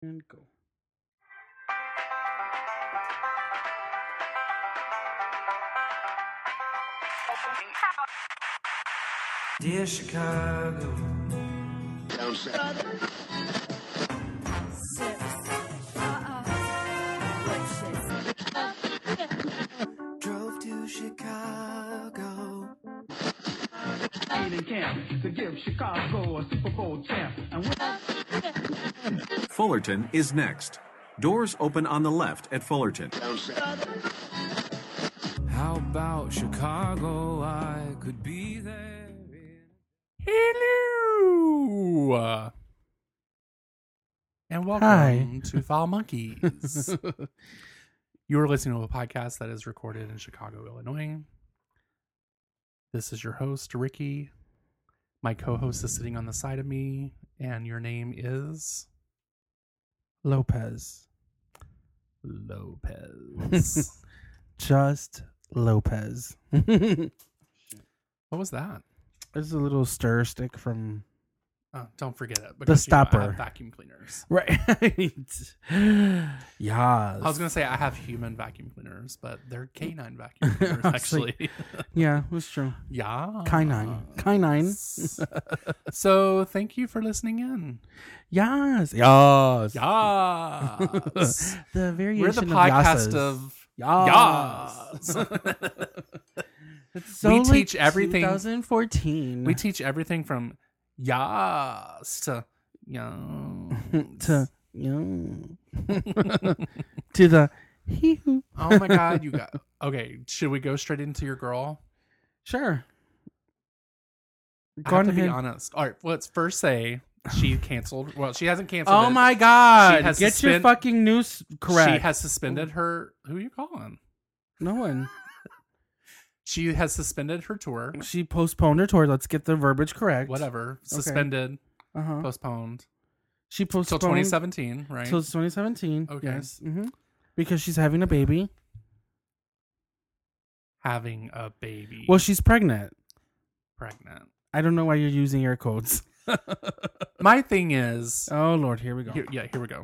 And go. Dear Chicago. Drove to Chicago. In camp to give Chicago a Super Bowl champ. Fullerton is next. Doors open on the left at Fullerton. How about Chicago? I could be there. Hello. And welcome to Foul Monkeys. You are listening to a podcast that is recorded in Chicago, Illinois. This is your host, Ricky. My co-host is sitting on the side of me, and your name is Lopez. Lopez. Just Lopez. What was that? There's a little stir stick from Oh, don't forget it. the because, stopper. I have vacuum cleaners. Right. Yes. I was going to say I have human vacuum cleaners, but they're canine vacuum cleaners, actually. Yeah, that's true. Yeah. Canine. So thank you for listening in. Yes. Yes. The variation We're the podcast of Yas. It's so We like teach everything. 2014. We teach everything from Yas to Yas. to to the hee-hoo. Oh my God, you got. Okay, should we go straight into your girl? Sure. I Go have to ahead. be honest. All right, let's first say she canceled. Well, she hasn't canceled. Oh it. my God! She has Get your fucking news correct. She has suspended her. Who are you calling? No one. She has suspended her tour. She postponed her tour. Let's get the verbiage correct. Whatever. Suspended. Uh-huh. Postponed. She Till postponed 2017, right? Till 2017. Okay. Yes. Because she's having a baby. Having a baby. Well, she's pregnant. Pregnant. I don't know why you're using air quotes. My thing is. Oh Lord, here we go. Here we go.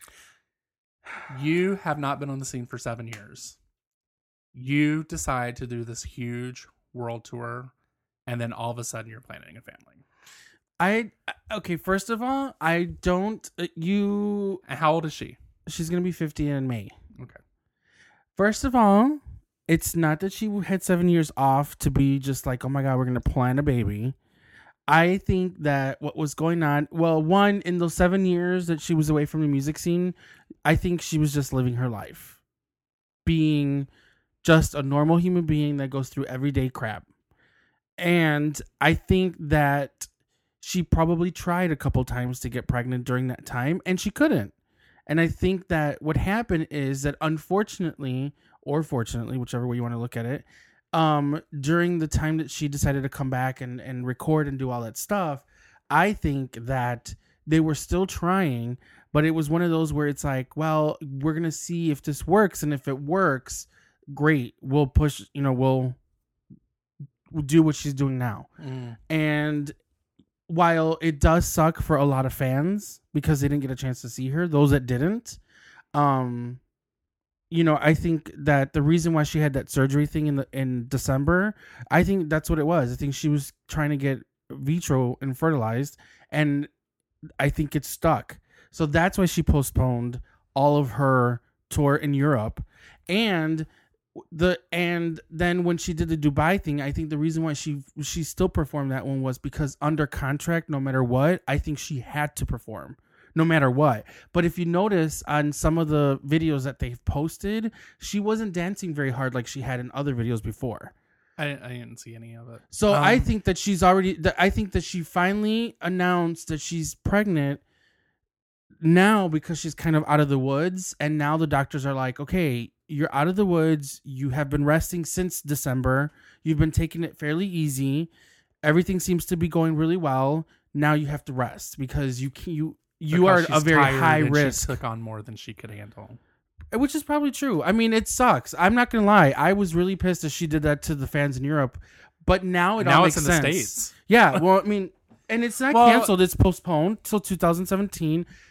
You have not been on the scene for 7 years. You decide to do this huge world tour, and then all of a sudden you're planning a family. Okay, first of all, I don't you And how old is she? she's going to be 50 in May. Okay. First of all, it's not that she had 7 years off to be just like, oh my God, we're going to plan a baby. I think that what was going on, well, one, in those 7 years that she was away from the music scene, I think she was just living her life. Being just a normal human being that goes through everyday crap. And I think that she probably tried a couple times to get pregnant during that time, and she couldn't. And I think that what happened is that unfortunately, or fortunately, whichever way you want to look at it, during the time that she decided to come back and record and do all that stuff, I think that they were still trying, but it was one of those where it's like, well, we're going to see if this works. And if it works, great. We'll push, we'll do what she's doing now. And while it does suck for a lot of fans because they didn't get a chance to see her, those that didn't, I think that the reason why she had that surgery thing in December, I think that's what it was. I think she was trying to get vitro and fertilized, and I think it stuck. So that's why she postponed all of her tour in Europe. And then when she did the Dubai thing, I think the reason why she still performed that one was because under contract, no matter what, I think she had to perform. No matter what. But if you notice on some of the videos that they've posted, she wasn't dancing very hard like she had in other videos before. I didn't see any of it. So I think that I think that she finally announced that she's pregnant now because she's kind of out of the woods. And now the doctors are like, okay, you're out of the woods. You have been resting since December. You've been taking it fairly easy. Everything seems to be going really well. Now you have to rest because you are a very high risk. She took on more than she could handle. Which is probably true. I mean, it sucks. I'm not going to lie. I was really pissed that she did that to the fans in Europe. But now it all makes sense. Now it's in the States. Yeah. Well, I mean, and it's not canceled. It's postponed till 2017.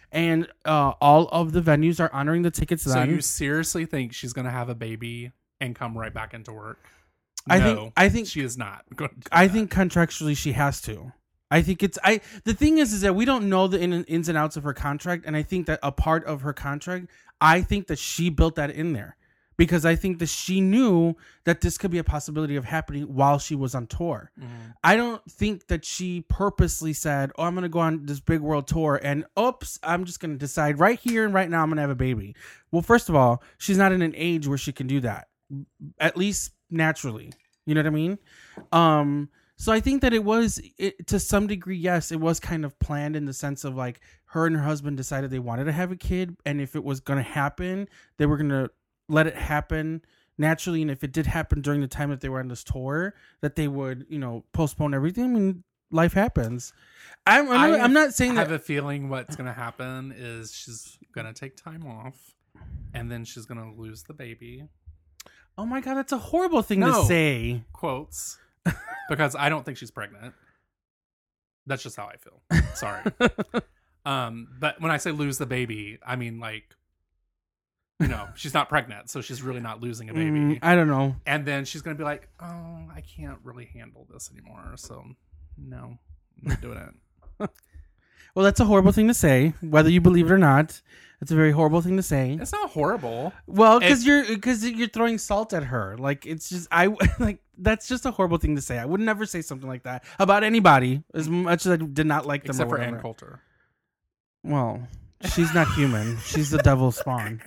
and all of the venues are honoring the tickets. So then you seriously think she's going to have a baby and come right back into work? I think she is not going to do I that. think contractually she has to. I think the thing is that we don't know the ins and outs of her contract, and I think that a part of her contract, I think that she built that in there because I think that she knew that this could be a possibility of happening while she was on tour. I don't think that she purposely said, "Oh, I'm going to go on this big world tour and oops, I'm just going to decide right here and right now I'm going to have a baby." Well, first of all, she's not in an age where she can do that. At least naturally. You know what I mean? So I think that to some degree, yes, it was kind of planned in the sense of like her and her husband decided they wanted to have a kid. And if it was going to happen, they were going to let it happen naturally. And if it did happen during the time that they were on this tour, that they would, postpone everything. I mean, life happens. I'm not saying that. I have a feeling what's going to happen is she's going to take time off and then she's going to lose the baby. Oh my God, that's a horrible thing to say. Quotes. Because I don't think she's pregnant. That's just how I feel. Sorry. But when I say lose the baby, I mean like, she's not pregnant, so she's really not losing a baby. I don't know. And then she's going to be like, oh, I can't really handle this anymore. So no, I'm not doing it. Well, that's a horrible thing to say, whether you believe it or not. It's a very horrible thing to say. It's not horrible. Well, because you're throwing salt at her. Like it's just that's just a horrible thing to say. I would never say something like that about anybody. As much as I did not like them, except for whatever. Ann Coulter. Well, she's not human. She's the devil's spawn.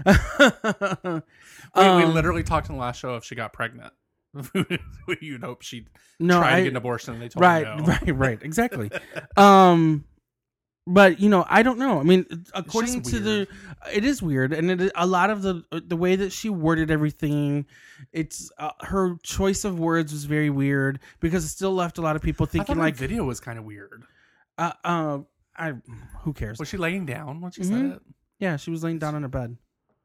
We literally talked in the last show if she got pregnant. You'd hope she'd try to get an abortion. And they told her no. Right, exactly. But I don't know. I mean, according to it is weird, and a lot of the way that she worded everything, it's her choice of words was very weird because it still left a lot of people thinking like the video was kind of weird. Who cares? Was she laying down when she said it? Yeah, she was laying down on a bed.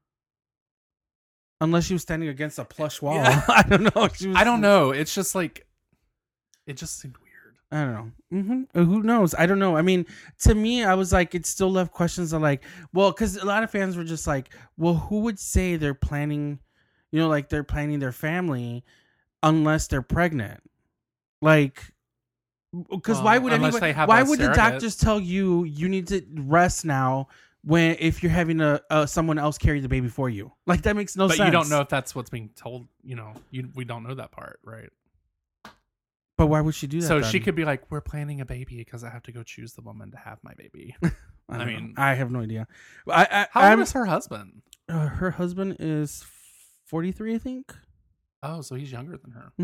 Unless she was standing against a plush wall. Yeah. I don't know. I don't know. It's just like it just seemed weird. I don't know. Who knows? I don't know. I mean, to me, I was like, it still left questions of like, well, because a lot of fans were just like, well, who would say they're planning, like they're planning their family unless they're pregnant? Like, because why would anybody? Why would the doctors tell you need to rest now if you're having someone else carry the baby for you? Like that makes no sense. But you don't know if that's what's being told. We don't know that part, right? But why would she do that? So then? she could be like, we're planning a baby because I have to go choose the woman to have my baby. I mean, I have no idea. How old is her husband? Her husband is 43, I think. Oh, so he's younger than her.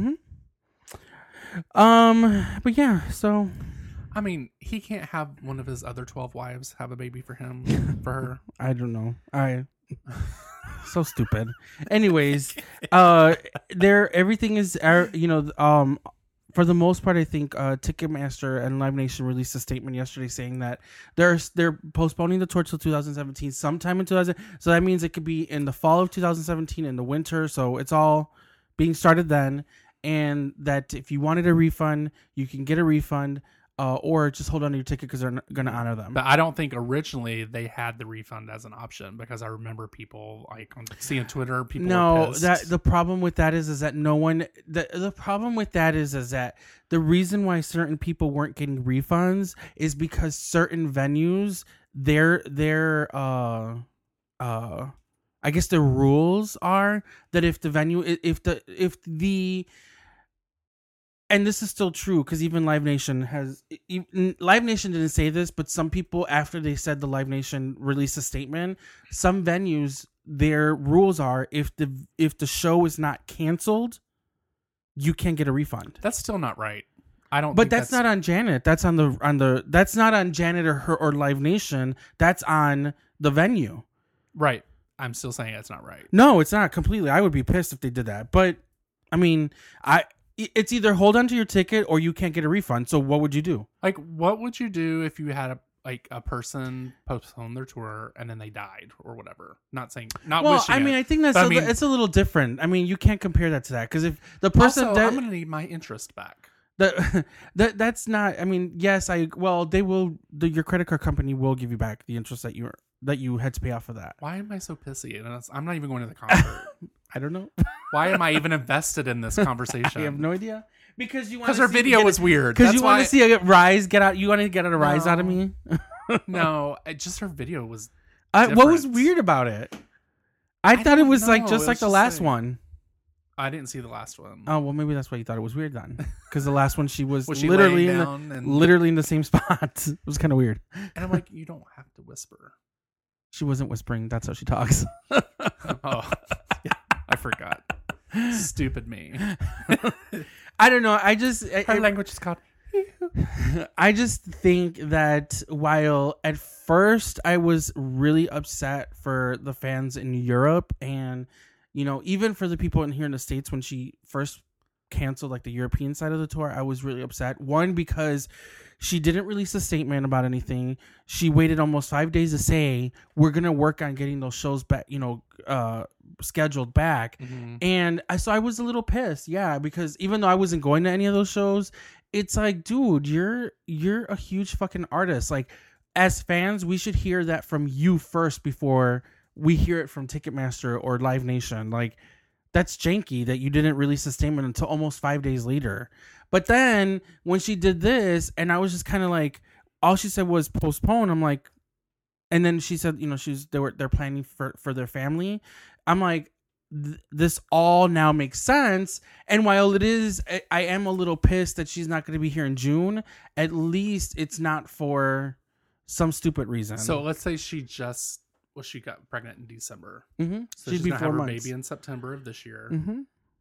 Mm-hmm. But yeah, so. I mean, he can't have one of his other 12 wives have a baby for him, for her. I don't know. So stupid. Anyways, everything is, for the most part, I think Ticketmaster and Live Nation released a statement yesterday saying that they're postponing the tour till 2017, sometime in 2000. So that means it could be in the fall of 2017, in the winter. So it's all being started then, and that if you wanted a refund, you can get a refund. Or just hold on to your ticket because they're going to honor them. But I don't think originally they had the refund as an option because I remember people seeing Twitter. People were pissed. The problem with that is that no one. The problem with that is that the reason why certain people weren't getting refunds is because certain venues I guess the rules are that if the venue and this is still true because even Live Nation didn't say this, but some people after they said the Live Nation released a statement, some venues their rules are if the show is not canceled, you can't get a refund. That's still not right. I don't. But that's not on Janet. That's on the. That's not on Janet or Live Nation. That's on the venue. Right. I'm still saying it's not right. No, it's not completely. I would be pissed if they did that. But I mean, it's either hold on to your ticket or you can't get a refund. So what would you do? Like, what would you do if you had a person postpone their tour and then they died or whatever? Not wishing. I mean, I think it's a little different. I mean, you can't compare that to that because if the person also, I'm going to need my interest back. That's not. I mean, yes, they will. Your credit card company will give you back the interest that you had to pay off of that. Why am I so pissy? And I'm not even going to the concert. I don't know. Why am I even invested in this conversation? I have no idea. Because her video was weird. Because you want to see a rise get out. You want to get a rise out of me. No, just her video was. What was weird about it? I thought it was like just like the last one. I didn't see the last one. Oh well, maybe that's why you thought it was weird then. Because the last one she was she literally literally in the same spot. It was kind of weird. And I'm like, you don't have to whisper. She wasn't whispering. That's how she talks. Oh, yeah, I forgot. Stupid me. I don't know. Her language is called. I just think that while at first I was really upset for the fans in Europe and, even for the people in here in the States when she first canceled like the European side of the tour, I was really upset. One, because she didn't release a statement about anything. She waited almost 5 days to say, we're going to work on getting those shows back, scheduled back. Mm-hmm. And so I was a little pissed. Yeah. Because even though I wasn't going to any of those shows, it's like, dude, you're a huge fucking artist. Like, as fans, we should hear that from you first before we hear it from Ticketmaster or Live Nation. Like, that's janky that you didn't release a statement until almost 5 days later. But then when she did this, and I was just kind of like, all she said was postpone. I'm like, and then she said, they're planning for their family. I'm like, this all now makes sense. And while I am a little pissed that she's not going to be here in June, at least it's not for some stupid reason. So let's say she got pregnant in December. Mm-hmm. So she's going to have her baby in September of this year. Mm-hmm.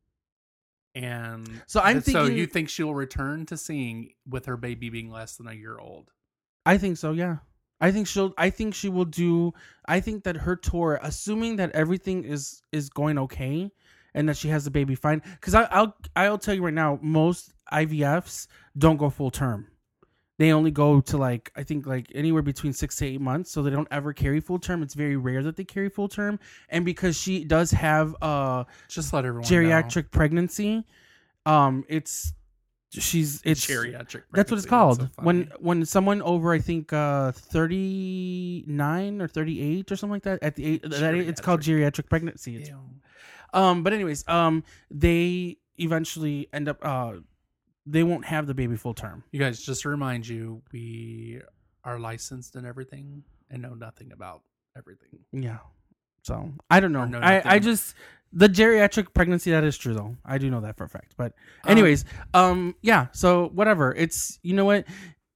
And so I'm thinking. So you think she'll return to singing with her baby being less than a year old? I think so. Yeah. I think she will do. I think that her tour, assuming that everything is going okay, and that she has the baby fine. Because I'll tell you right now, most IVFs don't go full term. They only go to I think anywhere between 6 to 8 months. So they don't ever carry full term. It's very rare that they carry full term. And because she does have just let everyone geriatric know. Pregnancy, it's geriatric. That's what it's called. So when someone over, I think 39 or 38 or something like that, at the age, it's called geriatric pregnancy. But anyways, they eventually end up they won't have the baby full term. You guys, just to remind you, we are licensed and everything and know nothing about everything. Yeah. So I don't know. I just the geriatric pregnancy, that is true though. I do know that for a fact. But anyways, yeah. So whatever. It's, you know what?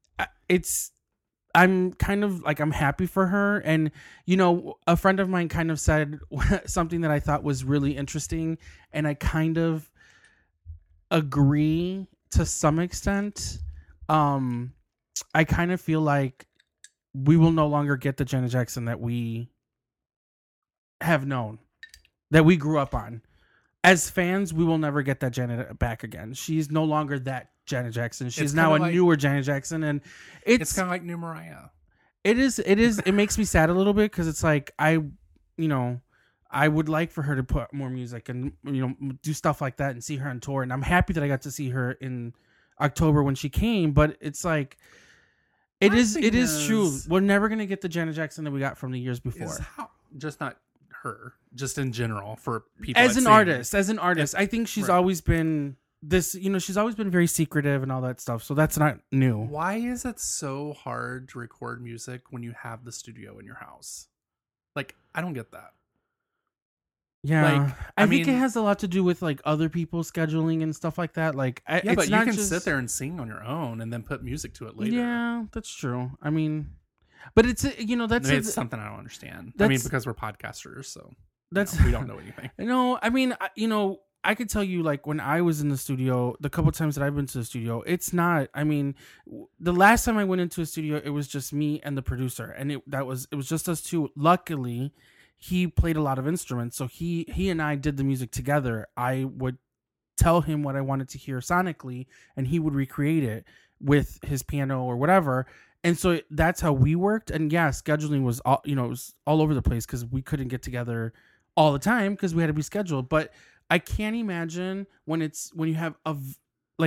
I'm kind of I'm happy for her. And, a friend of mine kind of said something that I thought was really interesting. And I kind of agree to some extent. I kind of feel like we will no longer get the Janet Jackson that we have known, that we grew up on. As fans, we will never get that Janet back again. She's no longer that Janet Jackson. She's now a newer Janet Jackson, and it's kind of like new Mariah. It is. It makes me sad a little bit because it's like I would like for her to put more music and do stuff like that and see her on tour. And I'm happy that I got to see her in October when she came. But it's like it is true. We're never gonna get the Janet Jackson that we got from the years before. Just not her, just in general for people as an artist. I think she's always been this. She's always been very secretive and all that stuff. So that's not new. Why is it so hard to record music when you have the studio in your house? I don't get that. Yeah, I think it has a lot to do with other people scheduling and stuff like that. But you can sit there and sing on your own and then put music to it later. Yeah, that's true. I mean, but it's it's something I don't understand. Because we're podcasters, so we don't know anything. No, I mean, I could tell you when I was in the studio, the couple times that I've been to the studio, it's not. I mean, the last time I went into a studio, it was just me and the producer, and it was just us two. Luckily, he played a lot of instruments, so he and I did the music together. I would tell him what I wanted to hear sonically, and he would recreate it with his piano or whatever. And so that's how we worked. And yeah, scheduling was all, it was all over the place because we couldn't get together all the time because we had to be scheduled. But I can't imagine when you have a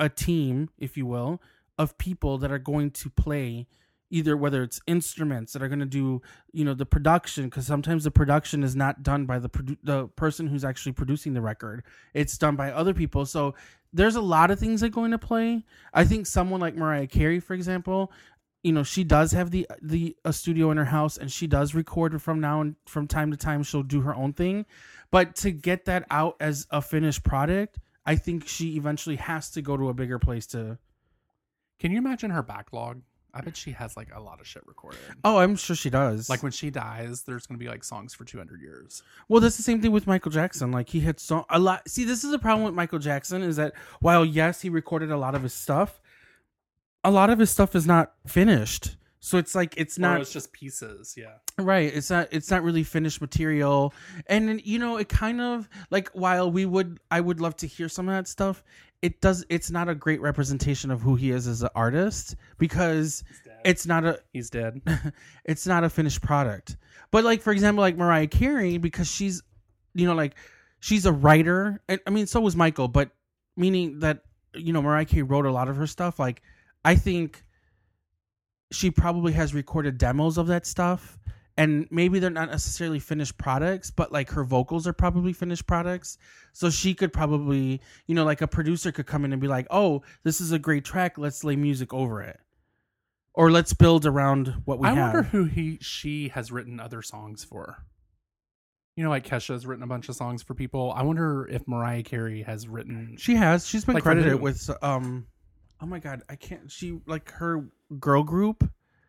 a team, if you will, of people that are going to play either, whether it's instruments that are going to do, the production, because sometimes the production is not done by the person who's actually producing the record. It's done by other people. So there's a lot of things that go into play. I think someone like Mariah Carey, for example, she does have a studio in her house, and she does record from time to time. She'll do her own thing, but to get that out as a finished product, I think she eventually has to go to a bigger place to. Can you imagine her backlog? I bet she has like a lot of shit recorded. Oh, I'm sure she does. Like when she dies, there's going to be like songs for 200 years. Well, that's the same thing with Michael Jackson. Like he had a lot. See, this is the problem with Michael Jackson is that while yes, he recorded a lot of his stuff, a lot of his stuff is not finished. So it's like it's just pieces. Yeah. Right. It's not really finished material. And then, it kind of like while I would love to hear some of that stuff. It's not a great representation of who he is as an artist because he's dead. It's not a finished product. But like, for example, like Mariah Carey, because she's, she's a writer. And, I mean, so was Michael, but meaning that, Mariah Carey wrote a lot of her stuff. Like, I think she probably has recorded demos of that stuff. And maybe they're not necessarily finished products, but like her vocals are probably finished products. So she could probably, like a producer could come in and be like, oh, this is a great track. Let's lay music over it. Or let's build around what we have. I wonder who she has written other songs for. Like Kesha's written a bunch of songs for people. I wonder if Mariah Carey has written. She has. She's been like credited with, oh my God, I can't. She, like her girl group.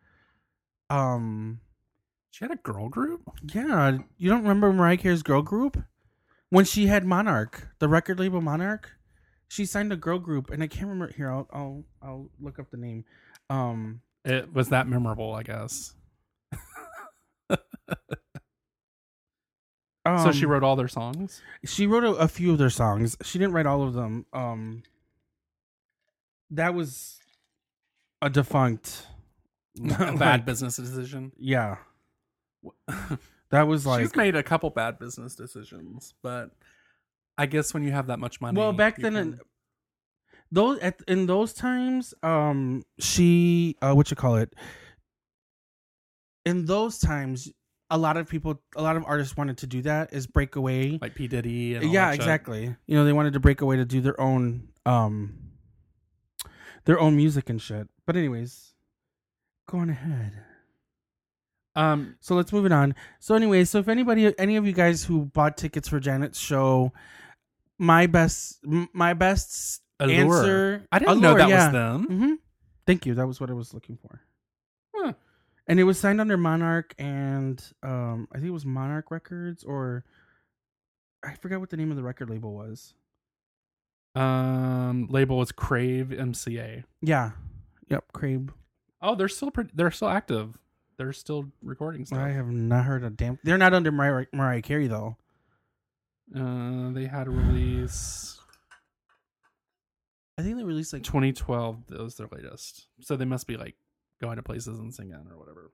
She had a girl group? Yeah. You don't remember Mariah Carey's girl group? When she had Monarch, the record label Monarch, she signed a girl group, and I can't remember. Here, I'll look up the name. It was that memorable, I guess. So she wrote all their songs? She wrote a few of their songs. She didn't write all of them. That was a defunct bad business decision. Yeah. That was like she's made a couple bad business decisions, but I guess when you have that much money, well, back then in those times, she in those times, a lot of artists wanted to do that, is break away, like P. Diddy. And all yeah, that exactly. Shit. They wanted to break away to do their own music and shit. But anyways, go on ahead. So let's move it on. So anyway, so if any of you guys who bought tickets for Janet's show, my best Allure. answer. I didn't know that was them. Mm-hmm. Thank you. That was what I was looking for. Huh. And it was signed under Monarch and I think it was Monarch Records, or I forgot what the name of the record label was. Label is Crave MCA. Yeah. Yep. Crave. Oh, they're still active. They're still recording stuff. I have not heard a damn. They're not under Mariah Carey though. They had a release. I think they released like 2012. That was their latest. So they must be like going to places and singing or whatever.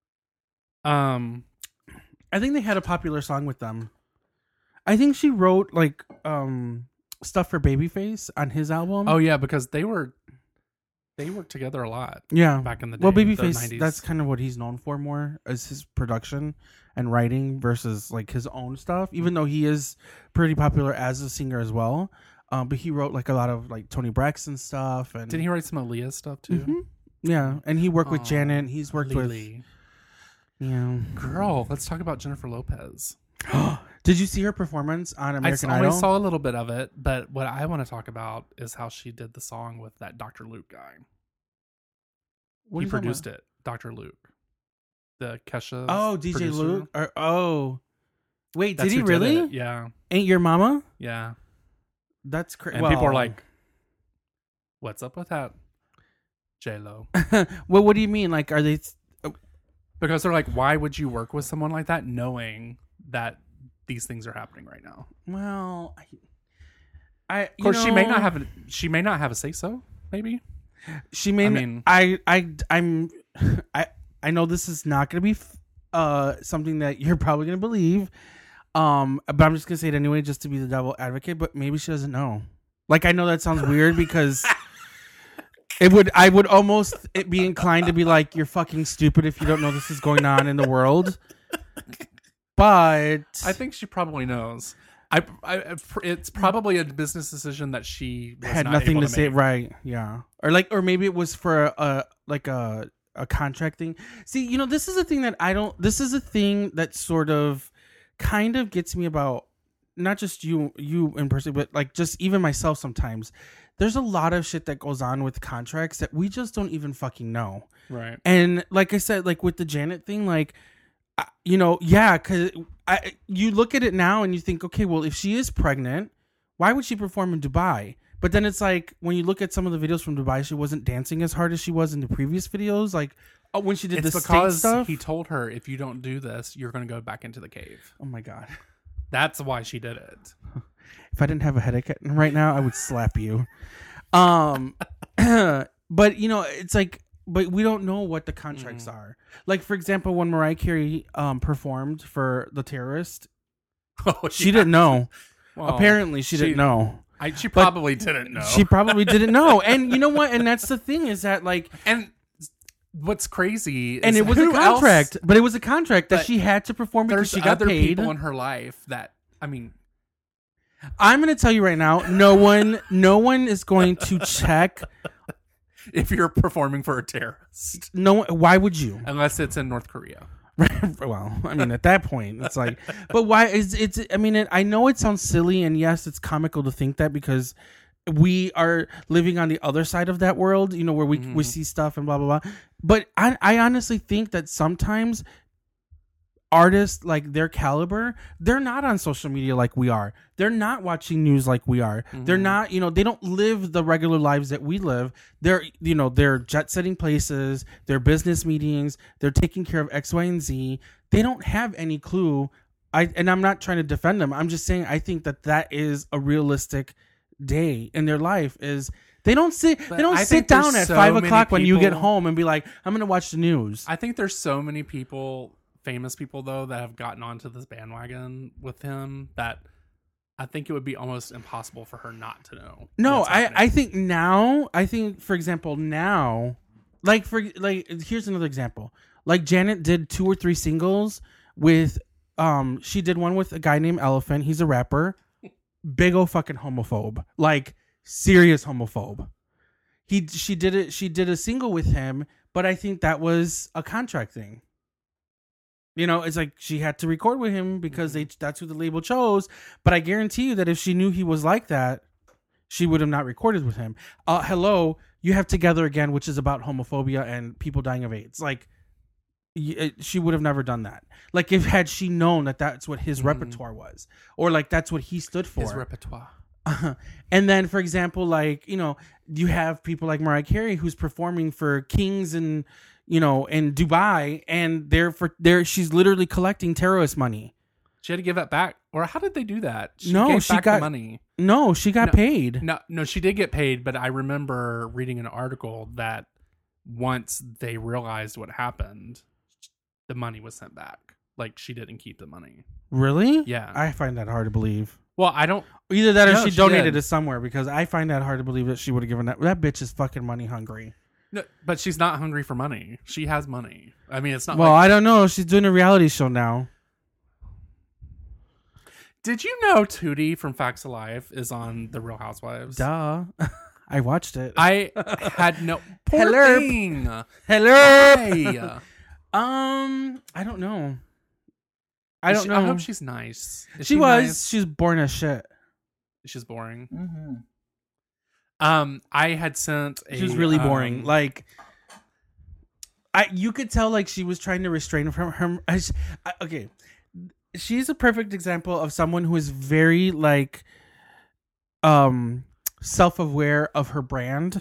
I think they had a popular song with them. I think she wrote like stuff for Babyface on his album. Oh yeah, because they worked together a lot. Yeah, back in the day. Well, Babyface, that's kind of what he's known for more, as his production and writing versus like his own stuff. Even though he is pretty popular as a singer as well, but he wrote like a lot of like Toni Braxton stuff. And did he write some Aaliyah stuff too? Mm-hmm. Yeah, and he worked with Janet. He's worked Lily. with, girl. Let's talk about Jennifer Lopez. Did you see her performance on American Idol? I only saw a little bit of it, but what I want to talk about is how she did the song with that Dr. Luke guy. He produced it, Dr. Luke, the Kesha. Oh, DJ producer. Luke. Wait, That's did he really? Yeah. Ain't Your Mama? Yeah. That's crazy. And people are like, "What's up with that, J-Lo?" Well, what do you mean? Like, are they? Because they're like, why would you work with someone like that, knowing that these things are happening right now? Well, of course, she may not have a say so. Maybe she may. I know this is not going to be something that you're probably going to believe, but I'm just going to say it anyway, just to be the devil advocate. But maybe she doesn't know. Like, I know that sounds weird because I would almost be inclined to be like, you're fucking stupid if you don't know this is going on in the world. But I think she probably knows. It's probably a business decision that she was had not nothing able to say. make. Right. Yeah. Or maybe it was for a contract thing. See, this is a thing that this is a thing that sort of kind of gets me about not just you in person, but like just even myself sometimes. There's a lot of shit that goes on with contracts that we just don't even fucking know. Right. And like I said, like with the Janet thing, like, yeah, because you look at it now and you think, okay, well, if she is pregnant, why would she perform in Dubai? But then it's like, when you look at some of the videos from Dubai, she wasn't dancing as hard as she was in the previous videos. Like, when she did the state stuff. He told her, if you don't do this, you're going to go back into the cave. Oh my God. That's why she did it. If I didn't have a headache right now, I would slap you. But it's like, but we don't know what the contracts are. Like, for example, when Mariah Carey performed for The Terrorist, she didn't know. Well, apparently, she didn't know. She probably didn't know. She probably didn't know. And you know what? And that's the thing is that, like, and what's crazy is, and it was a contract, but it was a contract that she had to perform because she got other paid. people in her life that, I mean, I'm going to tell you right now, no one is going to check if you're performing for a terrorist. No, why would you? Unless it's in North Korea. Well, I mean, at that point, it's like, but why is it's? I mean, I know it sounds silly, and yes, it's comical to think that because we are living on the other side of that world, where we see stuff and blah blah blah. But I honestly think that sometimes artists like their caliber, they're not on social media like we are. They're not watching news like we are. They're not, they don't live the regular lives that we live. They're jet setting places, they're business meetings, they're taking care of X, Y, and Z. They don't have any clue. And I'm not trying to defend them. I'm just saying I think that is a realistic day in their life. Is they don't sit down at 5 o'clock when you get home and be like, I'm going to watch the news. I think there's so many people, famous people though, that have gotten onto this bandwagon with him that I think it would be almost impossible for her not to know. No, I think for example now, here's another example. Like Janet did 2 or 3 singles with she did one with a guy named Elephant. He's a rapper. Big ol' fucking homophobe. Like serious homophobe. She did a single with him, but I think that was a contract thing. It's like she had to record with him because that's who the label chose. But I guarantee you that if she knew he was like that, she would have not recorded with him. Hello, you have Together Again, which is about homophobia and people dying of AIDS. Like, she would have never done that. Like, had she known that that's what his repertoire was, or like that's what he stood for. His repertoire. And then, for example, like, you have people like Mariah Carey who's performing for Kings and in Dubai, and she's literally collecting terrorist money. She had to give it back, or how did they do that? She got the money. No, she got paid. No, she did get paid, but I remember reading an article that once they realized what happened, the money was sent back. Like, she didn't keep the money. Really? Yeah, I find that hard to believe. Well, I don't. Either that or she donated it somewhere, because I find that hard to believe that she would have given that. That bitch is fucking money hungry. No, but she's not hungry for money. She has money. I mean, it's not. Well, I don't know. She's doing a reality show now. Did you know Tootie from Facts of Life is on The Real Housewives? Duh. I watched it. I had no. Poor Hello. thing. Hello. I don't know. I don't know. I hope she's nice. She was. Nice? She's boring as shit. She's boring. Mm-hmm. I had sent. She was really boring. Like, you could tell like she was trying to restrain from her. Okay, she's a perfect example of someone who is very like, self-aware of her brand.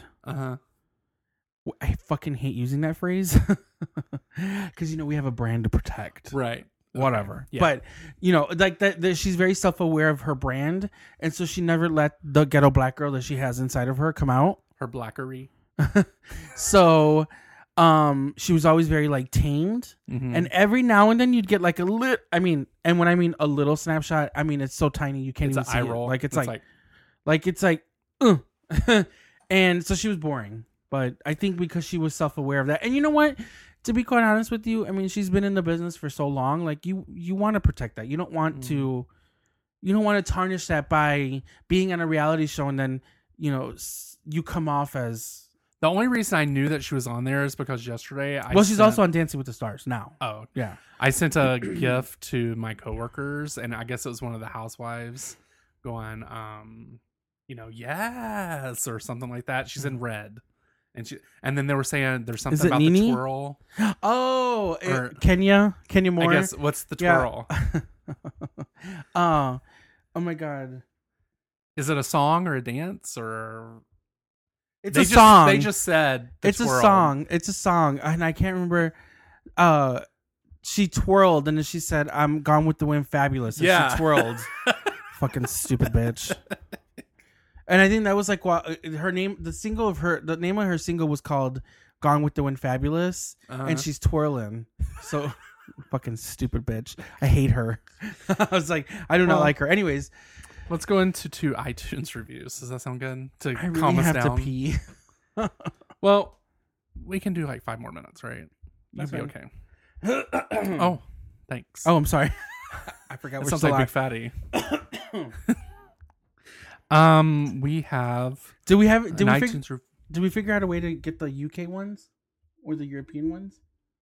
I fucking hate using that phrase because we have a brand to protect, right? Whatever. Yeah. But like that she's very self-aware of her brand, and so she never let the ghetto black girl that she has inside of her come out. Her blackery. So she was always very like tamed, and every now and then you'd get like a little, and when I mean a little snapshot, I mean it's so tiny you can't even see eye it. roll. Like it's like and so she was boring. But I think because she was self-aware of that. And you know what? To be quite honest with you, I mean, she's been in the business for so long. Like you want to protect that. You don't want to tarnish that by being on a reality show and then, you come off as... The only reason I knew that she was on there is because yesterday she's also on Dancing with the Stars now. Oh, yeah. I sent a gift to my coworkers, and I guess it was one of the housewives going, yes, or something like that. She's in red. And then they were saying there's something about Nene? the twirl. Oh, Or- Kenya Moore. I guess, what's the twirl? Oh my God. Is it a song or a dance or... It's a song. They just said the it's twirl. a song. It's a song, and I can't remember. She twirled, and then she said, "I'm Gone with the Wind, fabulous." And Yeah. she twirled. Fucking stupid bitch. And I think that was like her name. The name of her single was called "Gone with the Wind, Fabulous," and she's twirling. So, fucking stupid bitch. I hate her. I was like, I do not like her. Anyways. Let's go into 2 iTunes reviews. Does that sound good? To I really calm us have down. to pee. Well, we can do like 5 more minutes, right? You'll That's be fine. okay. Oh, thanks. Oh, I'm sorry. I forgot. That We're sounds still like live. Big Fatty. We have Do we have? an Did we, iTunes did we figure out a way to get the UK ones or the European ones?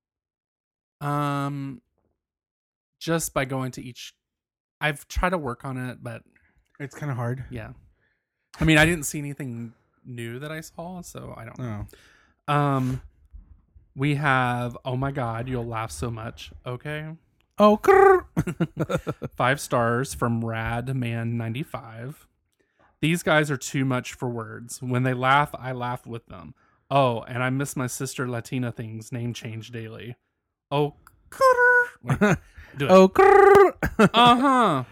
just by going to each. I've tried to work on it, but It's kind of hard. yeah. I mean, I didn't see anything new that I saw, so I don't know. Oh. We have, oh my God, you'll laugh so much. Okay. Oh. 5 stars from Radman95. These guys are too much for words. When they laugh, I laugh with them. Oh, and I miss my sister Latina things. Name change daily. Oh. Wait, do it. Oh. Uh-huh.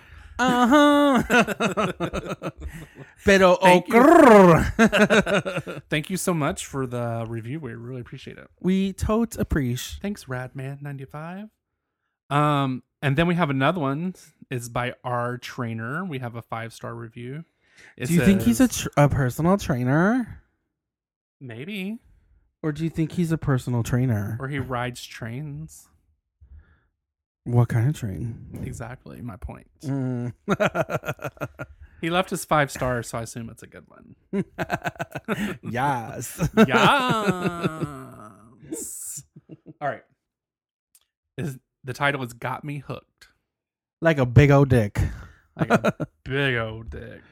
Pero Thank oh. Thank you so much for the review. We really appreciate it. We totes appreciate. Thanks, Radman95. And then we have another one. It's by R Trainer. We have a 5-star review. It Do you think he's says- a personal trainer? Maybe. Or do you think he's a personal trainer? Or he rides trains. What kind of train? Exactly my point. Mm. He left his 5 stars, so I assume it's a good one. Yes. Yes. All right. The title is Got Me Hooked. Like a big old dick. Like a big old dick.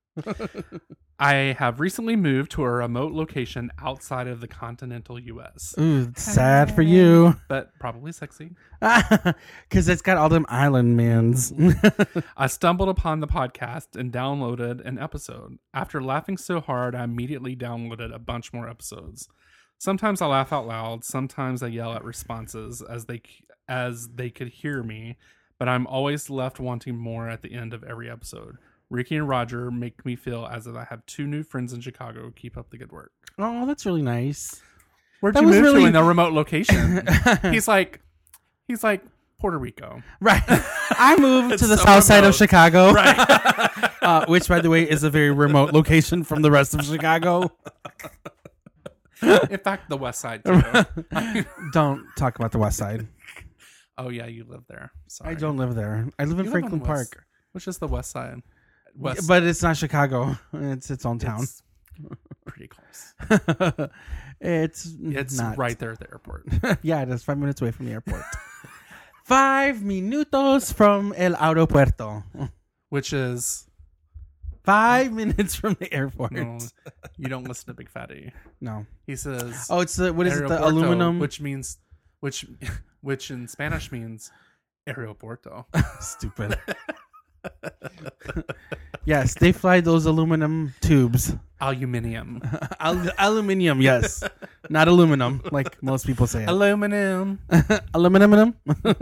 I have recently moved to a remote location outside of the continental U.S. Ooh, sad for you. But probably sexy. Because it's got all them island mans. I stumbled upon the podcast and downloaded an episode. After laughing so hard, I immediately downloaded a bunch more episodes. Sometimes I laugh out loud. Sometimes I yell at responses as they could hear me. But I'm always left wanting more at the end of every episode. Ricky and Roger make me feel as if I have 2 new friends in Chicago. Keep up the good work. Oh, that's really nice. Where'd That you was move really- to in the remote location? He's like Puerto Rico. Right. I moved It's to the so south side of remote. Chicago. Right. Which, by the way, is a very remote location from the rest of Chicago. In fact, the west side too. Don't talk about the west side. Oh yeah, you live there. Sorry. I don't live there. I live in You live Franklin on West- Park. Which is the west side. West. But it's not Chicago. It's its own town. It's pretty close. It's not. right there at the airport. Yeah, it is 5 minutes away from the airport. 5 minutos from el aeropuerto. Which is 5 minutes from the airport. no, you don't listen to Big Fatty. No. He says Oh, it's the what is it? The aeropuerto, aluminum. which in Spanish means aeropuerto. Stupid. Yes, they fly those aluminum tubes. Aluminium. Aluminium, yes, not aluminum like most people say it. Aluminum. Aluminum.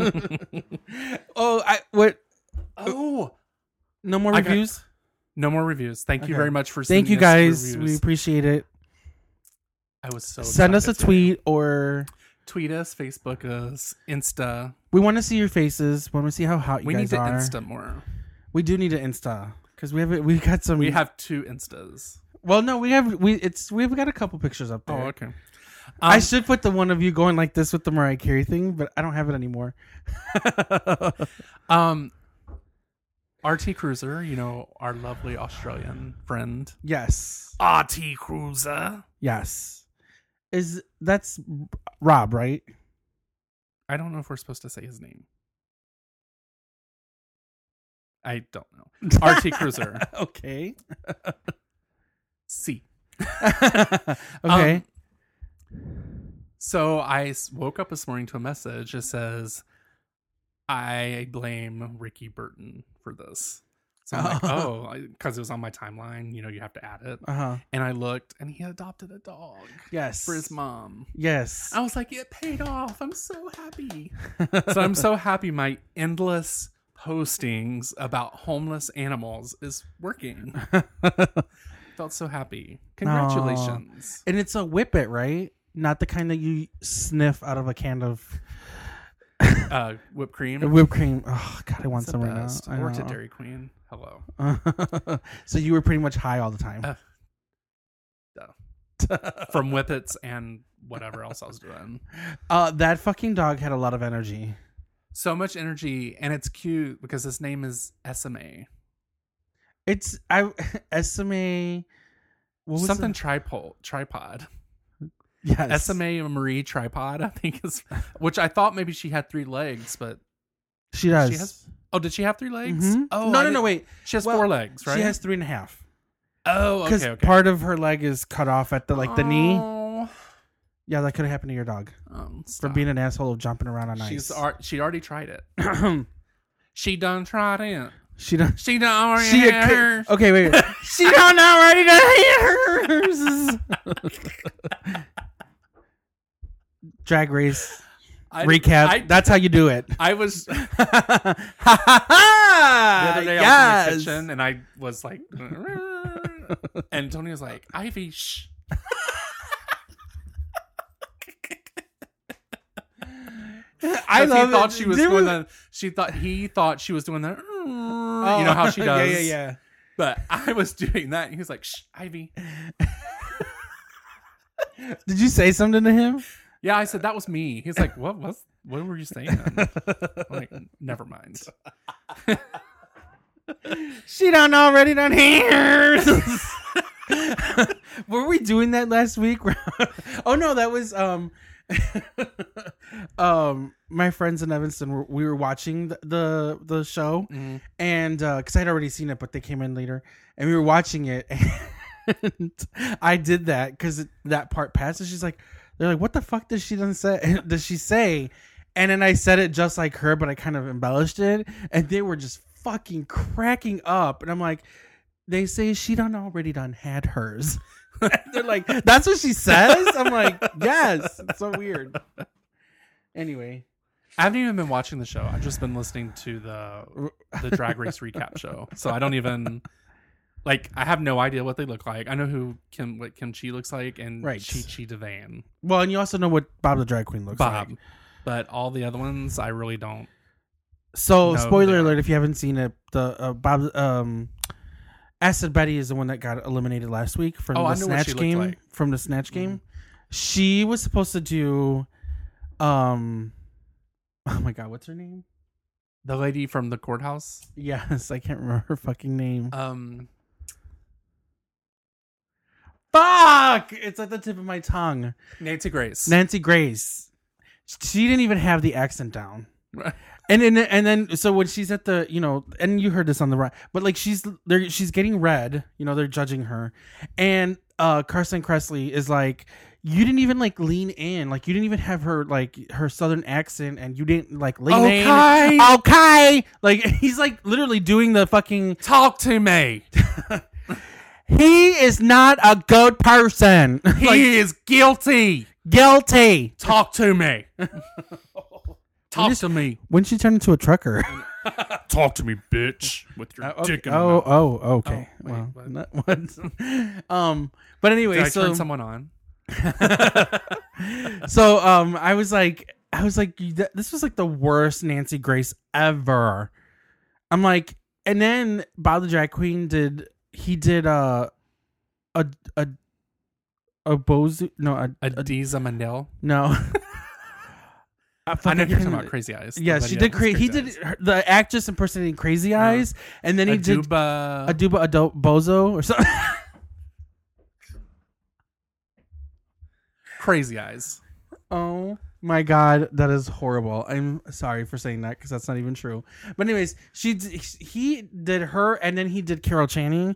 What? Oh, No more I got- reviews. no more reviews. Thank you Okay. very much for Thank sending you us guys. We reviews. appreciate it. I was so Send us a excited today. tweet or Tweet us, Facebook us, Insta. we want to see your faces. We want to see how hot you We need guys to are. Insta more. We do need to Insta because we got some. We have 2 Instas. Well, no, we've got a couple pictures up there. Oh, okay. I should put the one of you going like this with the Mariah Carey thing, but I don't have it anymore. RT Cruiser, you know, our lovely Australian friend. Yes. RT Cruiser. Yes. That's Rob, right? I don't know if we're supposed to say his name. I don't know. RT Cruiser. Okay. C. Okay. So I woke up this morning to a message that says, I blame Ricky Burton for this. So I'm like, because it was on my timeline. You know, you have to add it. Uh-huh. And I looked, and he adopted a dog. Yes. For his mom. Yes. I was like, it paid off. I'm so happy. So I'm so happy my endless postings about homeless animals is working. Felt so happy. Congratulations. And it's a whippet, right? Not the kind that you sniff out of a can of Whipped cream. whipped cream. Oh God, I want It's the some right best. now. I Or know. to Dairy Queen. Hello. So you were pretty much high all the time. From whippets and whatever else I was doing. That fucking dog had a lot of energy. So much energy, and it's cute because his name is SMA. It's SMA. What was Something it? tripod. Yes. SMA Marie Tripod, I think is, which I thought maybe she had 3 legs, but She does. she has. Oh, did she have 3 legs? Mhm. Oh, no, wait. She has Well, 4 legs, right? She has 3.5. Oh, Because okay. part of her leg is cut off at the the knee. Oh, Yeah, that could have happened to your dog for stop. being an asshole of jumping around on ice. She already tried it. She done tried it. She done. She done already She had hers. okay. Wait. She done already done hers. Drag Race recap. That's how you do it. I was the Ha other day I was in the kitchen and I was like, and Tony was like, Ivy, shh. I love he thought it. she was There doing was- he thought she was doing that. You know how she does. Yeah. But I was doing that, and he was like, "Shh, Ivy." Did you say something to him? Yeah, I said that was me. He's like, "What were you saying?" I'm like, never mind. She done already done here. Were we doing that last week? Oh no, that was my friends in Evanston. We were watching the show, and because I'd already seen it, but they came in later, and we were watching it. And I did that because that part passes. She's like, they're like, "What the fuck does she say?" And then I said it just like her, but I kind of embellished it, and they were just fucking cracking up. And I'm like, they say she done already done had hers. They're like, that's what she says? I'm like, yes. It's so weird. Anyway. I haven't even been watching the show. I've just been listening to the Drag Race recap show. So I don't even I have no idea what they look like. I know what Kim Chi looks like and Right. Chi Chi DeVane. Well, and you also know what Bob the Drag Queen looks Bob. like. But all the other ones, I really don't. So, No, spoiler they alert, are. if you haven't seen it, the Bob Acid Betty is the one that got eliminated last week from Oh, the I know what she Snatch looked game. like. From the Snatch game. She was supposed to do oh my god, what's her name? The lady from the courthouse. Yes, I can't remember her fucking name. Fuck! It's at the tip of my tongue. Nancy Grace. Nancy Grace. She didn't even have the accent down. And then so when she's at the, and you heard this on the right, but she's getting red, they're judging her, and Carson Kressley is like, you didn't even lean in, you didn't even have her her southern accent, and you didn't lean in. Okay, he's literally doing the fucking Talk to me. he is not a good person. He is guilty. Guilty. Talk to me. Talk to me. When she turned into a trucker. Talk to me, bitch. With your Okay. dick in your mouth. Okay. Oh, wait, Well, what? what? But anyway, Did I so turn someone on? so I was like, this was the worst Nancy Grace ever. I'm like, and then Bob the Drag Queen did a Bozu. No, Adiza Mandel. no. I know you're talking about Crazy Eyes. Yeah, But she did. it's He Crazy did the actress impersonating Crazy Eyes, and then he Eyes. did Aduba. Bozo or something. Crazy Eyes. Oh my god, that is horrible. I'm sorry for saying that because that's not even true. But anyways, he did her, and then he did Carol Channing.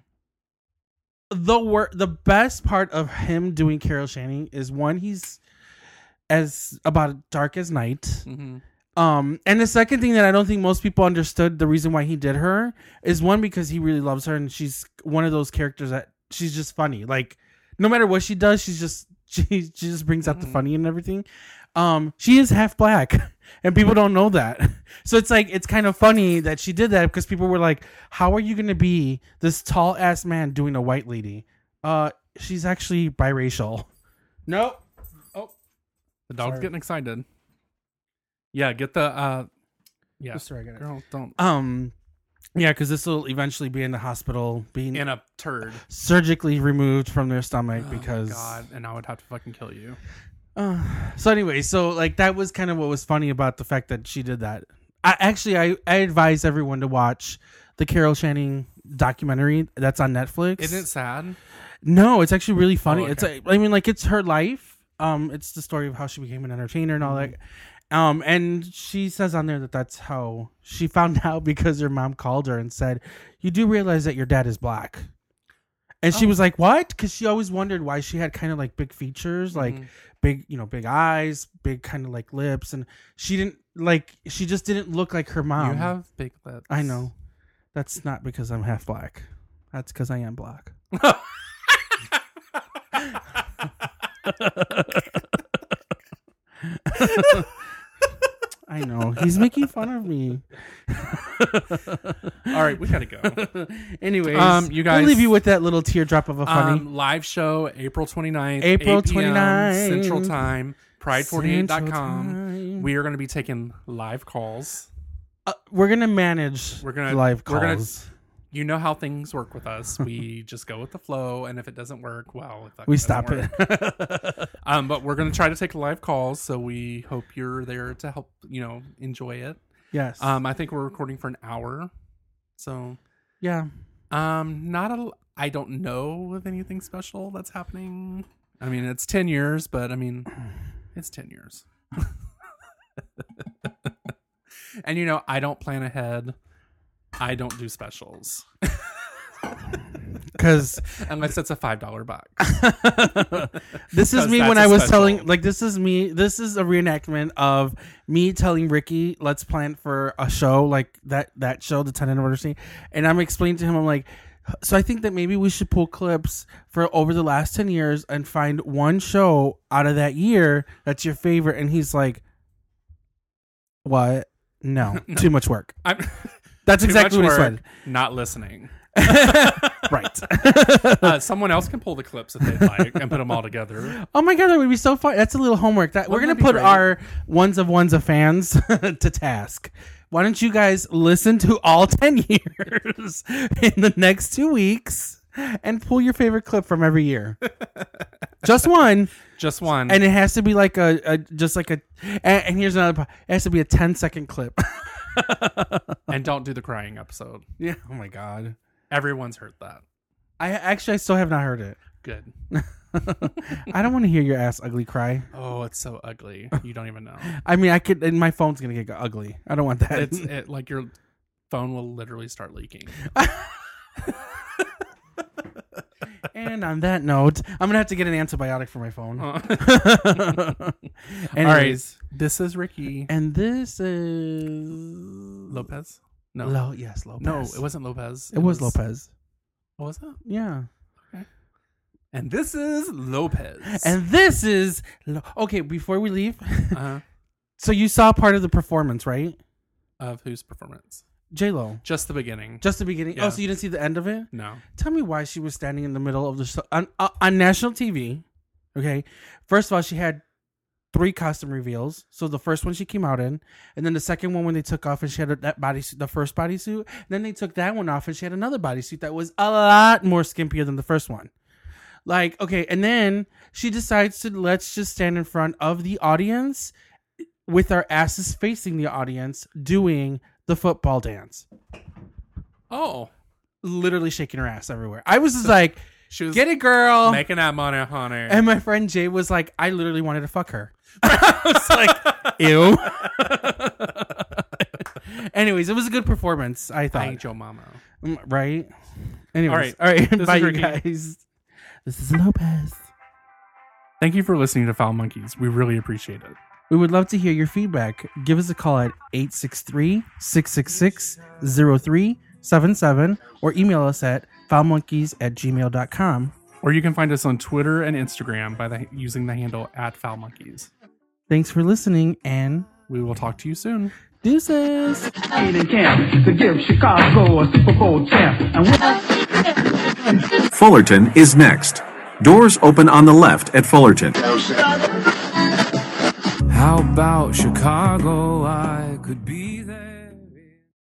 The best part of him doing Carol Channing is one, he's as about dark as night. Mm-hmm. And the second thing that I don't think most people understood the reason why he did her is one, because he really loves her, and she's one of those characters that she's just funny. Like no matter what she does, she just brings out the funny and everything. She is half black, and people don't know that. So it's kind of funny that she did that, because people were like, "How are you going to be this tall ass man doing a white lady?" She's actually biracial. Nope. Oh, The dog's Sorry. getting excited. Yeah, get the yeah. sorry, I got it. Girl, don't Yeah, because this will eventually be in the hospital, being in a turd. surgically removed from their stomach Oh because. my God, and I would have to fucking kill you. So anyway, that was kind of what was funny about the fact that she did that. I advise everyone to watch the Carol Channing documentary that's on Netflix. Isn't it sad? No, it's actually really funny. Oh, okay. It's her life. It's the story of how she became an entertainer and all that. And she says on there that that's how she found out, because her mom called her and said, "You do realize that your dad is black?" And she was like, "What?" Because she always wondered why she had kind of like big features, like big eyes, big kind of like lips, and she just didn't look like her mom. You have big lips. I know. That's not because I'm half black. That's because I am black. I know. He's making fun of me. All right, we gotta go. Anyways, you guys, we'll leave you with that little teardrop of a funny. Live show April 29th. April 8 p.m. 29th. Central Time. Pride48.com. Time. We are going to be taking live calls. We're gonna manage live calls. You know how things work with us. We just go with the flow, and if it doesn't work, well, We stop it. it. But we're going to try to take live calls, so we hope you're there to help, enjoy it. Yes. I think we're recording for an hour. So, yeah. I don't know of anything special that's happening. I mean, it's 10 years, but it's 10 years. And I don't plan ahead. I don't do specials. Because unless it's a $5 box. this is me that's when a I was special. telling, this is a reenactment of me telling Ricky, let's plan for a show like that show, the 10th anniversary. And I'm explaining to him, I'm like, so I think that maybe we should pull clips for over the last 10 years and find one show out of that year that's your favorite. And he's like, what? No, too much work. That's exactly what he said. Not listening. Right. Someone else can pull the clips if they'd like and put them all together. Oh my God, that would be so fun. That's a little homework. We're going to that be put great? our ones of fans to task. Why don't you guys listen to all 10 years in the next 2 weeks and pull your favorite clip from every year? Just one. Just one. And it has to be like and here's another part. It has to be a 10-second clip. And don't do the crying episode. Yeah. Oh my God. Everyone's heard that. I still have not heard it. Good. I don't want to hear your ass ugly cry. Oh, it's so ugly. You don't even know. I mean, I could, and my phone's going to get ugly. I don't want that. It's like your phone will literally start leaking. And on that note, I'm gonna have to get an antibiotic for my phone. Anyways, This is Ricky. and this is Lopez? No. yes, Lopez. No, it wasn't Lopez. It was Lopez. What was it? Yeah. And this is Lopez. And this is okay. Before we leave, uh-huh. so you saw part of the performance, right? Of whose performance? J-Lo. Just the beginning. Just the beginning. Yeah. Oh, so you didn't see the end of it? No. Tell me why she was standing in the middle of the show on national TV. Okay. First of all, she had 3 costume reveals. So the first one she came out in, and then the second one when they took off and she had that bodysuit, the first bodysuit. Then they took that one off and she had another bodysuit that was a lot more skimpier than the first one. Like, okay, and then she decides to let's just stand in front of the audience with our asses facing the audience doing the football dance. Oh. Literally shaking her ass everywhere. I was just like, She was get it, girl. making that money, honey. And my friend Jay was like, I literally wanted to fuck her. I was like, ew. Anyways, it was a good performance, I thought. I ain't your mama. Right? Anyways. All right. This Bye, is you Ricky. guys. This is Lopez. Thank you for listening to Foul Monkeys. We really appreciate it. We would love to hear your feedback. Give us a call at 863-666-0377 or email us at foulmonkeys@gmail.com. Or you can find us on Twitter and Instagram using the handle @FoulMonkeys. Thanks for listening, and We will talk to you soon. deuces. Training camp to give Chicago a Super Bowl champ. And Fullerton is next. Doors open on the left at Fullerton. How about Chicago? I